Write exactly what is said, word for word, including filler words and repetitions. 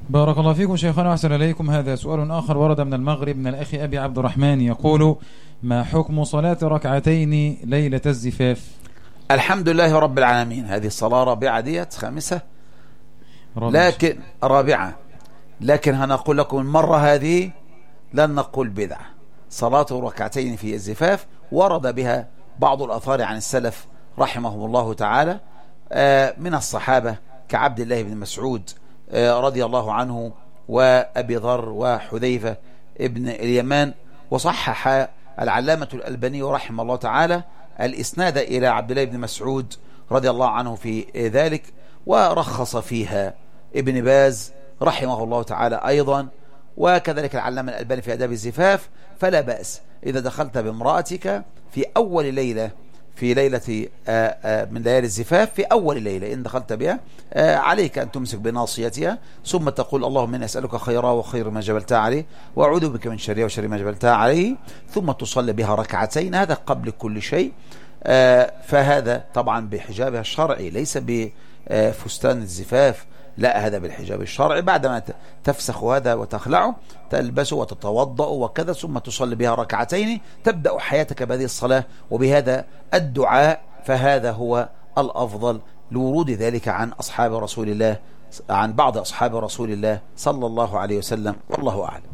بارك الله فيكم شيخنا وأحسن إليكم. هذا سؤال آخر ورد من المغرب من الأخ أبي عبد الرحمن يقول: ما حكم صلاة ركعتين ليلة الزفاف؟ الحمد لله رب العالمين. هذه الصلاة رابعة ديت خامسة رابعة. لكن رابعة لكن هنقول لكم المرة هذه لن نقول بدعة. صلاة ركعتين في الزفاف ورد بها بعض الآثار عن السلف رحمهم الله تعالى من الصحابة كعبد الله بن مسعود رضي الله عنه وأبي ذر وحذيفة ابن اليمان. وصحح العلامة الألباني رحمه الله تعالى الإسناد إلى عبد الله بن مسعود رضي الله عنه في ذلك، ورخص فيها ابن باز رحمه الله تعالى أيضا، وكذلك العلامة الألباني في آداب الزفاف. فلا بأس إذا دخلت بامرأتك في أول ليلة في ليلة من ليالي الزفاف، في أول ليلة إن دخلت بها، عليك أن تمسك بناصيتها ثم تقول: اللهم إني أسألك خيرها وخير ما جبلتها عليه، وأعوذ بك من شرها وشر ما جبلتها عليه، ثم تصلي بها ركعتين. هذا قبل كل شيء. فهذا طبعا بحجابها الشرعي ليس بفستان الزفاف، لا، هذا بالحجاب الشرعي. بعدما تفسخ هذا وتخلعه تلبسه وتتوضأ وكذا، ثم تصلي بها ركعتين، تبدأ حياتك بهذه الصلاة وبهذا الدعاء. فهذا هو الأفضل لورود ذلك عن أصحاب رسول الله، عن بعض أصحاب رسول الله صلى الله عليه وسلم، والله أعلم.